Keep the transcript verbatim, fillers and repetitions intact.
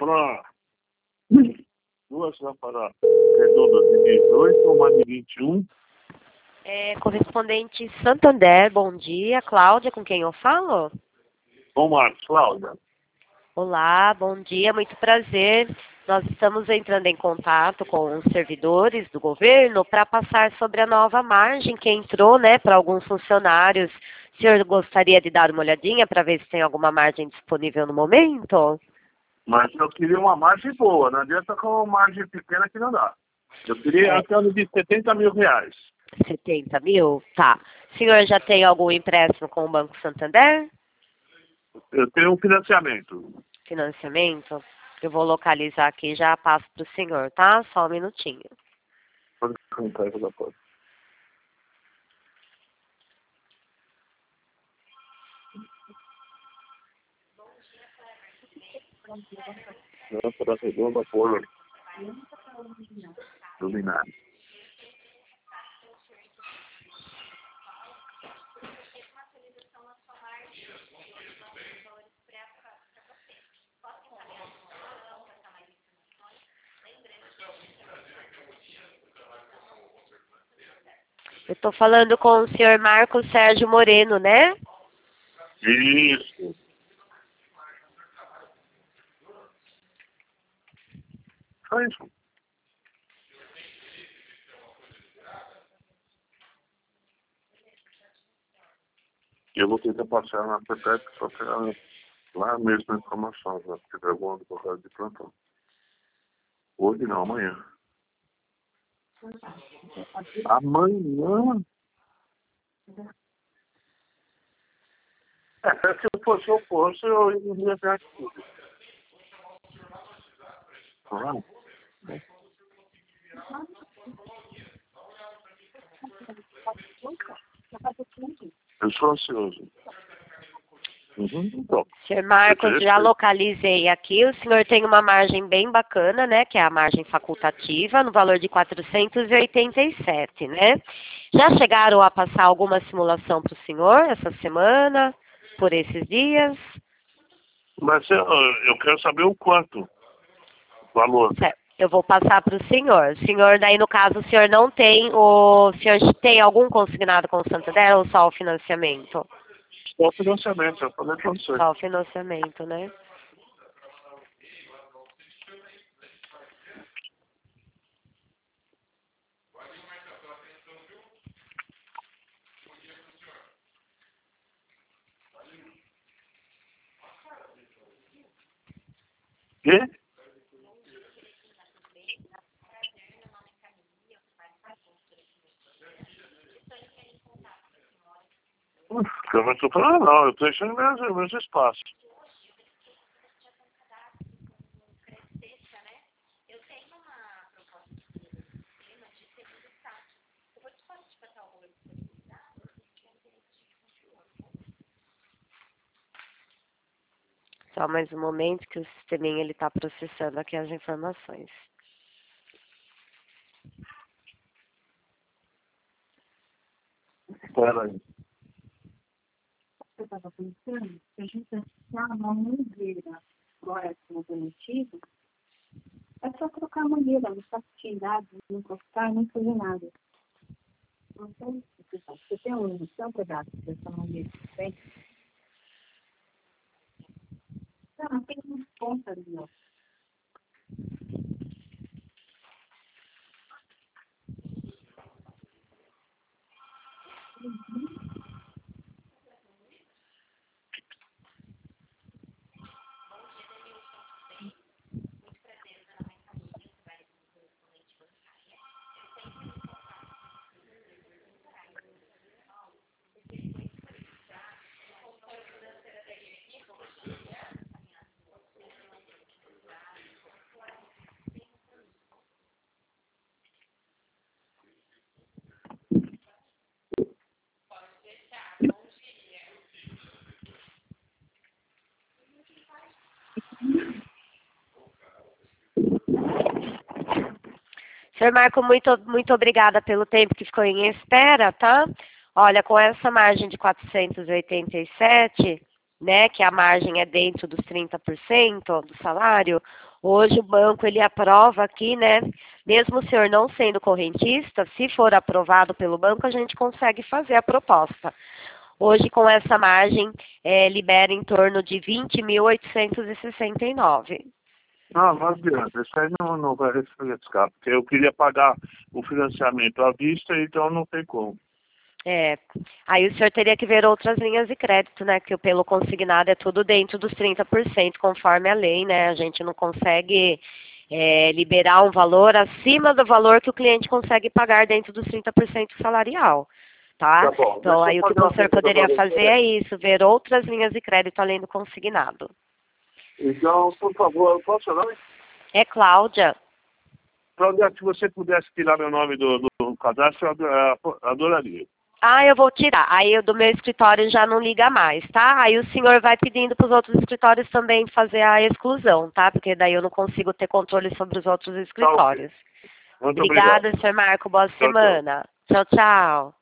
comprar duas lâmpadas redondas de dezoito, uma de vinte e um. É, correspondente Santander, bom dia. Cláudia, com quem eu falo? Bom, Marcos, Cláudia. Olá, bom dia, muito prazer. Nós estamos entrando em contato com os servidores do governo para passar sobre a nova margem que entrou, né, para alguns funcionários. O senhor gostaria de dar uma olhadinha para ver se tem alguma margem disponível no momento? Mas eu queria uma margem boa, não adianta com uma margem pequena que não dá. Eu queria É. até de setenta mil reais. setenta mil? Tá. O senhor já tem algum empréstimo com o Banco Santander? Eu tenho um financiamento. Financiamento? Eu vou localizar aqui e já passo para o senhor, tá? Só um minutinho. Pode contar da porta. Lâmpada redonda por luminária. Eu estou falando com o senhor Marcos Sérgio Moreno, né? Isso. Só isso. Eu vou tentar passar na P P E P só pegar lá mesmo a informação, já porque tem alguma advogado de plantão. Hoje não, amanhã. Amanhã? É, se eu fosse eu fosse, eu iria ver tudo. Ah, eu sou ansioso. Uhum, então. senhor Marcos, já localizei aqui. O senhor tem uma margem bem bacana, né? Que é a margem facultativa, no valor de quatrocentos e oitenta e sete, né? Já chegaram a passar alguma simulação para o senhor essa semana, por esses dias? Mas eu, eu quero saber o quanto. O valor. Certo. Eu vou passar para o senhor. O senhor, daí no caso, o senhor não tem o... O senhor tem algum consignado com o Santander ou só o financiamento? Só o financiamento, eu falei para você. Só o financiamento, né? Quê? Eu não estou falando, não. Eu estou deixando meus, meus espaços. Só mais um momento que o sisteminha ele está processando aqui as informações. Espera aí. Você estava pensando que a gente achar uma mangueira agora como demitido, é só trocar a mangueira, não está tirado, não encostar, não fazer nada. Não tem, você tem um, você tem um pedaço dessa mangueira, tem? Não, tem uma ponta ali, ó. senhor Marco, muito, muito obrigada pelo tempo que ficou em espera, tá? Olha, com essa margem de quatrocentos e oitenta e sete, né, que a margem é dentro dos trinta por cento do salário, Hoje o banco ele aprova aqui, né? Mesmo o senhor não sendo correntista, se for aprovado pelo banco, a gente consegue fazer a proposta. Hoje, com essa margem, é, libera em torno de vinte mil oitocentos e sessenta e nove. Não, não adianta. Isso aí não, não vai refrescar, porque eu queria pagar o financiamento à vista, então não tem como. É, aí o senhor teria que ver outras linhas de crédito, né? Que pelo consignado é tudo dentro dos trinta por cento, conforme a lei, né? A gente não consegue é, liberar um valor acima do valor que o cliente consegue pagar dentro dos trinta por cento salarial, tá? Tá bom. Então Deixa eu aí o que fazer uma o senhor pergunta poderia pra fazer você. é isso, ver outras linhas de crédito além do consignado. Então, por favor, qual é o seu nome? É Cláudia. Cláudia, se você pudesse tirar meu nome do, do cadastro, eu ado- adoraria. Ah, eu vou tirar. Aí o do meu escritório já não liga mais, tá? Aí o senhor vai pedindo para os outros escritórios também fazer a exclusão, tá? Porque daí eu não consigo ter controle sobre os outros Tá ok. escritórios. Muito Obrigada, obrigado. senhor Marco. Boa Tchau, tchau. semana. Tchau, tchau.